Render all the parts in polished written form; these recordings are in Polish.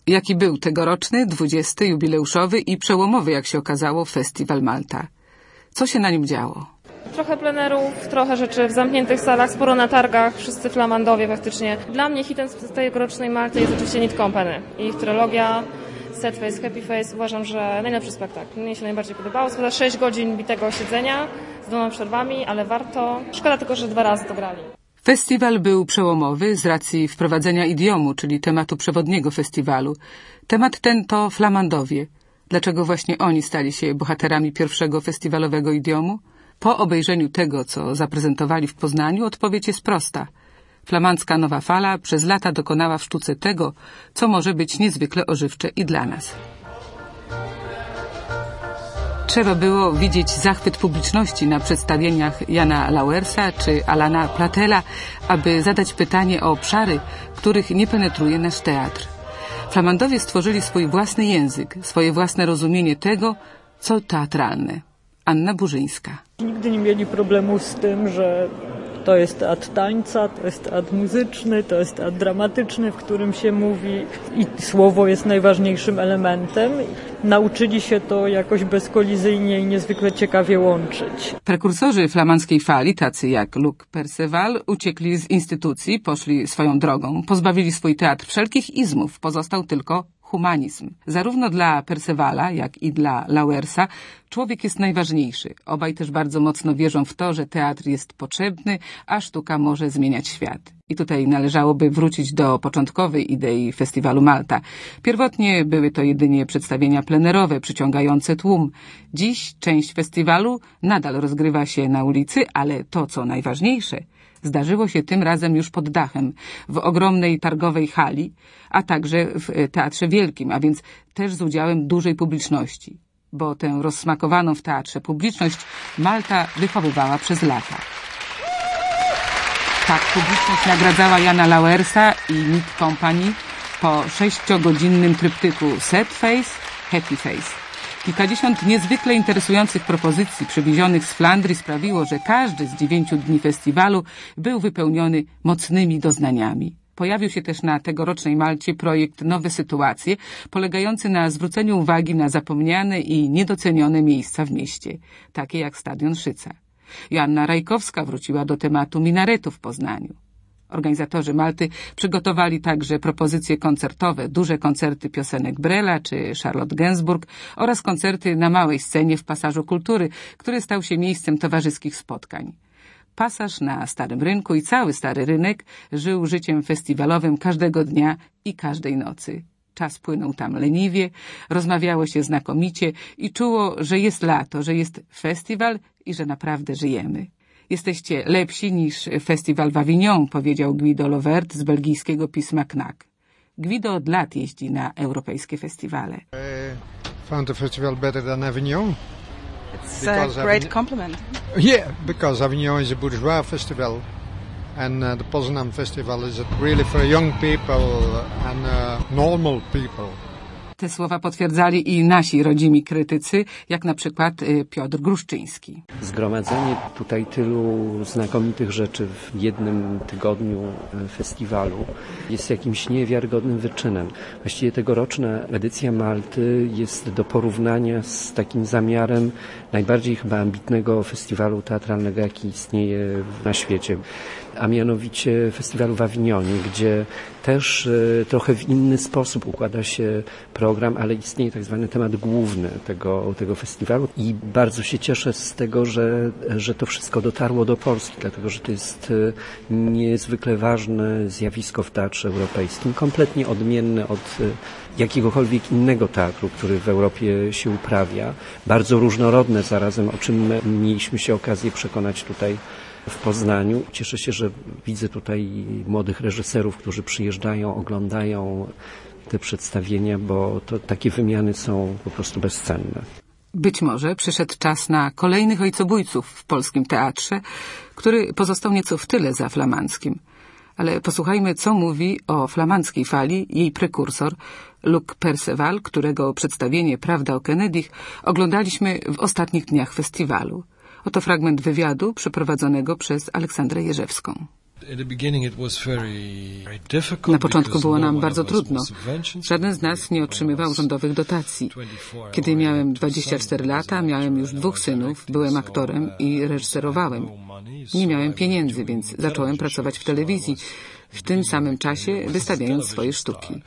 Jaki był tegoroczny, 20. jubileuszowy i przełomowy, jak się okazało, Festiwal Malta? Co się na nim działo? Trochę plenerów, trochę rzeczy w zamkniętych salach, sporo na targach, wszyscy flamandowie praktycznie. Dla mnie hitem z tegorocznej Malty jest oczywiście Need Company. Ich trylogia, Sad Face, Happy Face. Uważam, że najlepszy spektakl. Mnie się najbardziej podobało. Spędza 6 godzin bitego siedzenia z 2 przerwami, ale warto. Szkoda tylko, że 2 razy to grali. Festiwal był przełomowy z racji wprowadzenia idiomu, czyli tematu przewodniego festiwalu. Temat ten to flamandowie. Dlaczego właśnie oni stali się bohaterami pierwszego festiwalowego idiomu? Po obejrzeniu tego, co zaprezentowali w Poznaniu, odpowiedź jest prosta. Flamandzka nowa fala przez lata dokonała w sztuce tego, co może być niezwykle ożywcze i dla nas. Trzeba było widzieć zachwyt publiczności na przedstawieniach Jana Lauwersa czy Alana Platela, aby zadać pytanie o obszary, których nie penetruje nasz teatr. Flamandowie stworzyli swój własny język, swoje własne rozumienie tego, co teatralne. Anna Burzyńska. Nigdy nie mieli problemu z tym, że to jest teatr tańca, to jest teatr muzyczny, to jest teatr dramatyczny, w którym się mówi i słowo jest najważniejszym elementem. Nauczyli się to jakoś bezkolizyjnie i niezwykle ciekawie łączyć. Prekursorzy flamandzkiej fali, tacy jak Luc Perceval, uciekli z instytucji, poszli swoją drogą, pozbawili swój teatr wszelkich izmów, pozostał tylko humanizm. Zarówno dla Percevala, jak i dla Lauwersa człowiek jest najważniejszy. Obaj też bardzo mocno wierzą w to, że teatr jest potrzebny, a sztuka może zmieniać świat. I tutaj należałoby wrócić do początkowej idei Festiwalu Malta. Pierwotnie były to jedynie przedstawienia plenerowe, przyciągające tłum. Dziś część festiwalu nadal rozgrywa się na ulicy, ale to, co najważniejsze, zdarzyło się tym razem już pod dachem, w ogromnej targowej hali, a także w Teatrze Wielkim, a więc też z udziałem dużej publiczności, bo tę rozsmakowaną w teatrze publiczność Malta wychowywała przez lata. Tak publiczność nagradzała Jana Lauwersa i Need Company po 6-godzinnym tryptyku Sad Face, Happy Face. Kilkadziesiąt niezwykle interesujących propozycji przywiezionych z Flandrii sprawiło, że każdy z 9 dni festiwalu był wypełniony mocnymi doznaniami. Pojawił się też na tegorocznej Malcie projekt Nowe Sytuacje, polegający na zwróceniu uwagi na zapomniane i niedocenione miejsca w mieście, takie jak Stadion Szyca. Joanna Rajkowska wróciła do tematu minaretu w Poznaniu. Organizatorzy Malty przygotowali także propozycje koncertowe, duże koncerty piosenek Brela czy Charlotte Gainsbourg oraz koncerty na małej scenie w Pasażu Kultury, który stał się miejscem towarzyskich spotkań. Pasaż na Starym Rynku i cały Stary Rynek żył życiem festiwalowym każdego dnia i każdej nocy. Czas płynął tam leniwie, rozmawiało się znakomicie i czuło, że jest lato, że jest festiwal i że naprawdę żyjemy. Jesteście lepsi niż festiwal w Avignon, powiedział Guido Lovert z belgijskiego pisma Knack. Guido od lat jeździ na europejskie festiwale. Found the festival better than Avignon. It's a great compliment. Yeah, because Avignon is a bourgeois festival. And the Poznan festival is really for young people and normal people. Te słowa potwierdzali i nasi rodzimi krytycy, jak na przykład Piotr Gruszczyński. Zgromadzenie tutaj tylu znakomitych rzeczy w jednym tygodniu festiwalu jest jakimś niewiarygodnym wyczynem. Właściwie tegoroczna edycja Malty jest do porównania z takim zamiarem najbardziej chyba ambitnego festiwalu teatralnego, jaki istnieje na świecie. A mianowicie festiwalu w Avignonie, gdzie też trochę w inny sposób układa się program, ale istnieje tak zwany temat główny tego festiwalu i bardzo się cieszę z tego, że to wszystko dotarło do Polski, dlatego że to jest niezwykle ważne zjawisko w teatrze europejskim, kompletnie odmienne od jakiegokolwiek innego teatru, który w Europie się uprawia, bardzo różnorodne zarazem, o czym mieliśmy się okazję przekonać tutaj w Poznaniu. Cieszę się, że widzę tutaj młodych reżyserów, którzy przyjeżdżają, oglądają te przedstawienia, bo to takie wymiany są po prostu bezcenne. Być może przyszedł czas na kolejnych ojcobójców w polskim teatrze, który pozostał nieco w tyle za flamandzkim. Ale posłuchajmy, co mówi o flamandzkiej fali jej prekursor Luc Perceval, którego przedstawienie Prawda o Kennedych oglądaliśmy w ostatnich dniach festiwalu. Oto fragment wywiadu przeprowadzonego przez Aleksandrę Jerzewską. Na początku było nam bardzo trudno. Żaden z nas nie otrzymywał rządowych dotacji. Kiedy miałem 24 lata, miałem już 2 synów, byłem aktorem i reżyserowałem. Nie miałem pieniędzy, więc zacząłem pracować w telewizji, w tym samym czasie wystawiając swoje sztuki.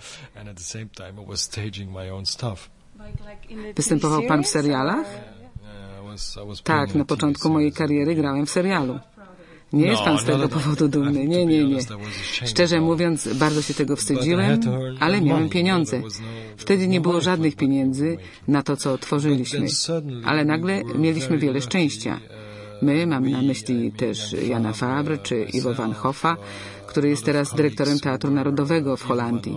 Występował pan w serialach? Tak, na początku mojej kariery grałem w serialu. Nie jest pan z tego powodu dumny. Nie. Szczerze mówiąc, bardzo się tego wstydziłem, ale miałem pieniądze. Wtedy nie było żadnych pieniędzy na to, co tworzyliśmy. Ale nagle mieliśmy wiele szczęścia. My, mam na myśli też Jana Fabre czy Ivo van Hoffa, który jest teraz dyrektorem Teatru Narodowego w Holandii.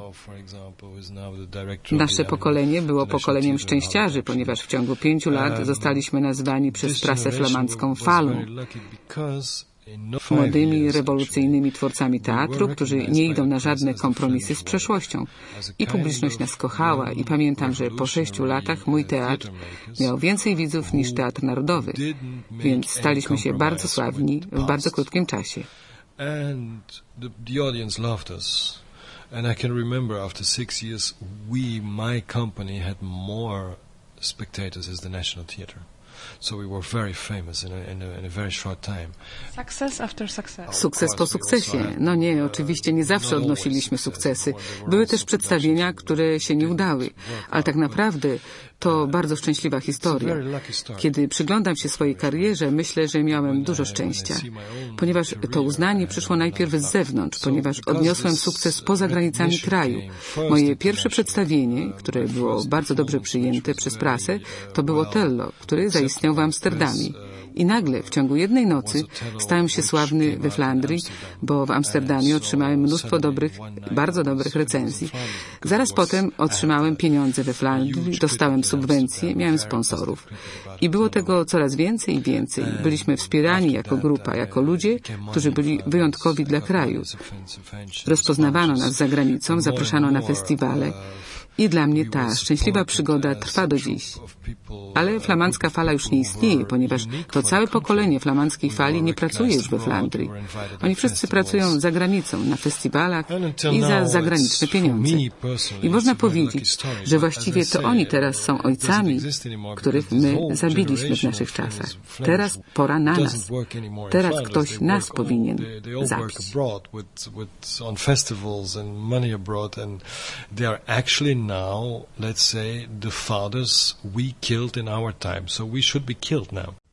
Nasze pokolenie było pokoleniem szczęściarzy, ponieważ w ciągu 5 lat zostaliśmy nazwani przez prasę flamandzką falą. Młodymi, rewolucyjnymi twórcami teatru, którzy nie idą na żadne kompromisy z przeszłością. I publiczność nas kochała i pamiętam, że po 6 latach mój teatr miał więcej widzów niż Teatr Narodowy, więc staliśmy się bardzo sławni w bardzo krótkim czasie. And I can remember after 6 years, my company had more spectators as the National Theatre. So we were very famous in a very short time. Success after success. Sukces po sukcesie. No nie, oczywiście nie zawsze odnosiliśmy sukcesy. Były też przedstawienia, które się nie udały. Ale tak naprawdę to bardzo szczęśliwa historia. Kiedy przyglądam się swojej karierze, myślę, że miałem dużo szczęścia. Ponieważ to uznanie przyszło najpierw z zewnątrz, ponieważ odniosłem sukces poza granicami kraju. Moje pierwsze przedstawienie, które było bardzo dobrze przyjęte przez prasę, to było Otello, który zaistniał w Amsterdamie. I nagle w ciągu jednej nocy stałem się sławny we Flandrii, bo w Amsterdamie otrzymałem mnóstwo bardzo dobrych recenzji. Zaraz potem otrzymałem pieniądze we Flandrii, dostałem subwencje, miałem sponsorów. I było tego coraz więcej i więcej. Byliśmy wspierani jako grupa, jako ludzie, którzy byli wyjątkowi dla kraju. Rozpoznawano nas za granicą, zapraszano na festiwale. I dla mnie ta szczęśliwa przygoda trwa do dziś. Ale flamandzka fala już nie istnieje, ponieważ to całe pokolenie flamandzkiej fali nie pracuje już we Flandrii. Oni wszyscy pracują za granicą, na festiwalach i za zagraniczne pieniądze. I można powiedzieć, że właściwie to oni teraz są ojcami, których my zabiliśmy w naszych czasach. Teraz pora na nas. Teraz ktoś nas powinien zabić. Now, let's say, the fathers we killed in our time, so we should be killed now.